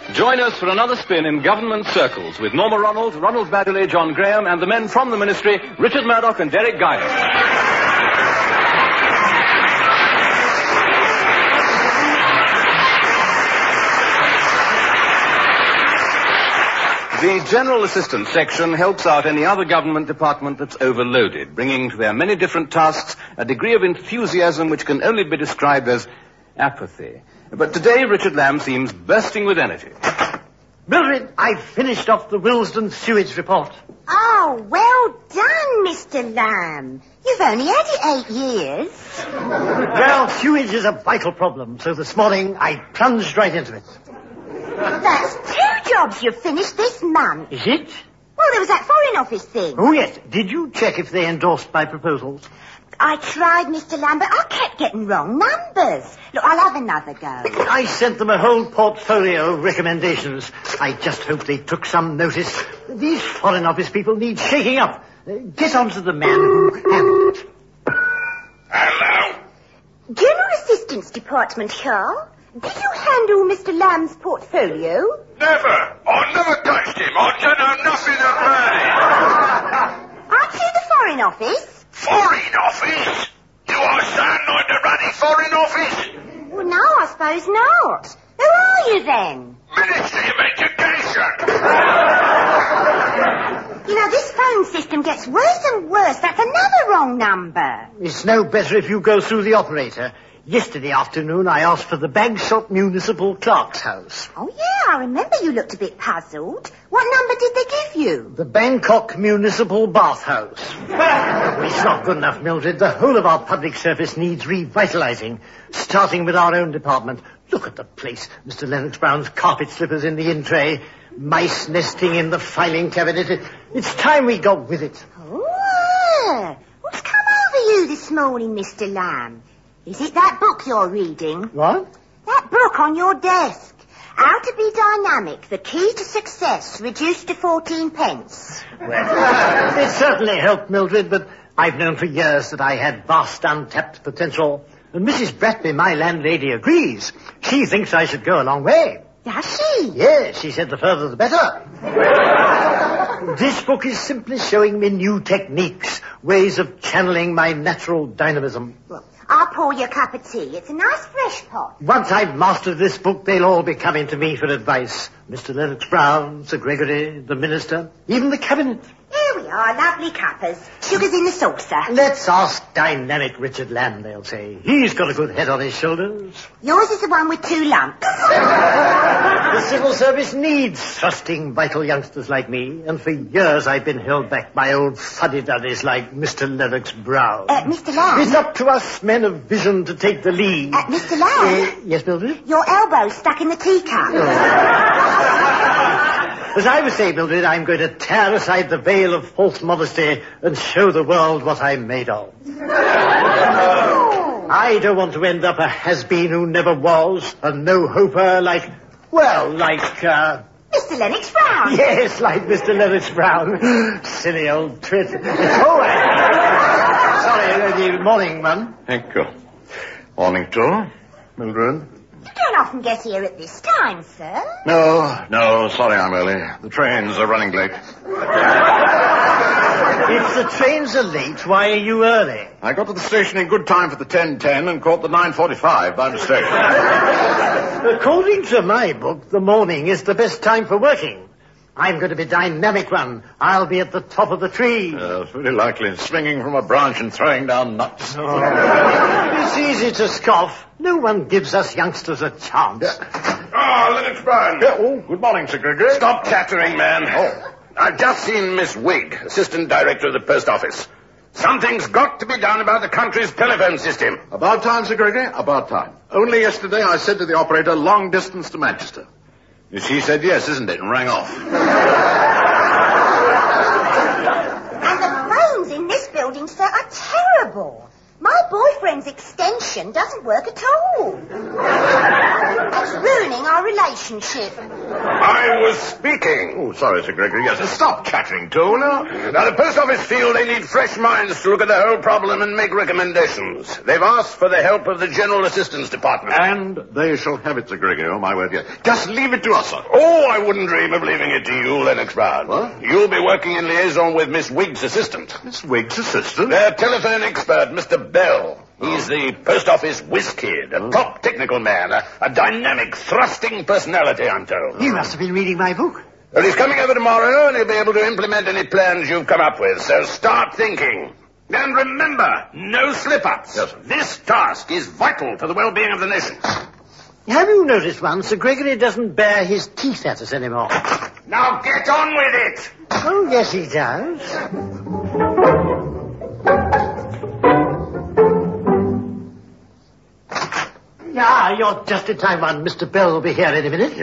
Join us for another spin in government circles with Norma Ronald, Ronald Baddeley, John Graham, and the men from the Ministry, Richard Murdoch and Derek Guyer. The General Assistance Section helps out any other government department that's overloaded, bringing to their many different tasks a degree of enthusiasm which can only be described as apathy. But today, Richard Lamb seems bursting with energy. Mildred, I've finished off the Willesden sewage report. Oh, well done, Mr. Lamb. You've only had it 8 years. Well, sewage is a vital problem, so this morning I plunged right into it. That's 2 jobs you've finished this month. Is it? Well, there was that Foreign Office thing. Oh, yes. Did you check if they endorsed my proposals? I tried, Mr. Lamb, but I kept getting wrong numbers. Look, I'll have another go. I sent them a whole portfolio of recommendations. I just hope they took some notice. These Foreign Office people need shaking up. Get on to the man who handled it. Hello? General Assistance Department here. Did you handle Mr. Lamb's portfolio? Never. I never touched him. I don't know nothing about Aren't you the Foreign Office? it. Foreign Office? Do I sound like the ruddy Foreign Office? Well, no, I suppose not. Who are you then? Ministry of Education. You know, this phone system gets worse and worse. That's another wrong number. It's no better if you go through the operator. Yesterday afternoon, I asked for the Bagshot Municipal Clerk's house. Oh, yeah, I remember you looked a bit puzzled. What number did they give you? The Bangkok Municipal Bathhouse. It's not good enough, Mildred. The whole of our public service needs revitalizing, starting with our own department. Look at the place. Mr. Lennox Brown's carpet slippers in the in-tray, mice nesting in the filing cabinet. It's time we got with it. Oh, what's come over you this morning, Mr. Lamb? Is it that book you're reading? What? That book on your desk. How to be dynamic, the key to success, reduced to 14 pence. Well, it certainly helped, Mildred, but I've known for years that I had vast untapped potential. And Mrs. Bratby, my landlady, agrees. She thinks I should go a long way. Does she? Yes, she said the further the better. This book is simply showing me new techniques, ways of channeling my natural dynamism. Well, I'll pour you a cup of tea. It's a nice fresh pot. Once I've mastered this book, they'll all be coming to me for advice. Mr. Lennox Brown, Sir Gregory, the Minister, even the Cabinet. Here we are, lovely cuppers. Sugar's in the saucer. Let's ask dynamic Richard Lamb, they'll say. He's got a good head on his shoulders. Yours is the one with 2 lumps. The civil service needs thrusting, vital youngsters like me, and for years I've been held back by old fuddy-duddies like Mr. Lennox Brown. Mr. Lamb? It's up to us men of vision to take the lead. Mr. Lamb? Yes, Mildred? Your elbow's stuck in the teacup. As I was saying, Mildred, I'm going to tear aside the veil of false modesty and show the world what I'm made of. I don't want to end up a has-been who never was, a no-hoper like... Mr. Lennox Brown. Yes, like Mr. Lennox Brown. Silly old twit. It's all right. Sorry, good morning, Mum. Thank you. Morning, too, Mildred. You don't often get here at this time, sir. No, sorry I'm early. The trains are running late. If the trains are late, why are you early? I got to the station in good time for the 10:10 and caught the 9:45 by mistake. According to my book, the morning is the best time for working. I'm going to be dynamic one. I'll be at the top of the tree. It's very likely. Swinging from a branch and throwing down nuts. It's easy to scoff. No one gives us youngsters a chance. Lennox Brown. Good morning, Sir Gregory. Stop chattering, man. I've just seen Miss Wigg, Assistant Director of the Post Office. Something's got to be done about the country's telephone system. About time, Sir Gregory, about time. Only yesterday I said to the operator, long distance to Manchester. She said yes, isn't it, and rang off. And the phones in this building, sir, are terrible. My boyfriend's extension doesn't work at all. It's ruining our relationship. I was speaking. Oh, sorry, Sir Gregory. Yes, stop chattering, too, now. Now, the post office feel they need fresh minds to look at the whole problem and make recommendations. They've asked for the help of the General Assistance Department. And they shall have it, Sir Gregory. Oh, my word, yes. Just leave it to us, sir. Oh, I wouldn't dream of leaving it to you, Lennox Brown. What? You'll be working in liaison with Miss Wigg's assistant. Miss Wigg's assistant? Their telephone expert, Mr. Bell. He's the post office whiz kid, a top technical man, a dynamic, thrusting personality, I'm told. You must have been reading my book. Well, he's coming over tomorrow, and he'll be able to implement any plans you've come up with, so start thinking. And remember, no slip-ups. Yes, sir. This task is vital to the well-being of the nation. Have you noticed once Sir Gregory doesn't bare his teeth at us anymore? Now get on with it! Oh, yes, he does. Ah, you're just in time, one. Mr. Bell will be here any minute.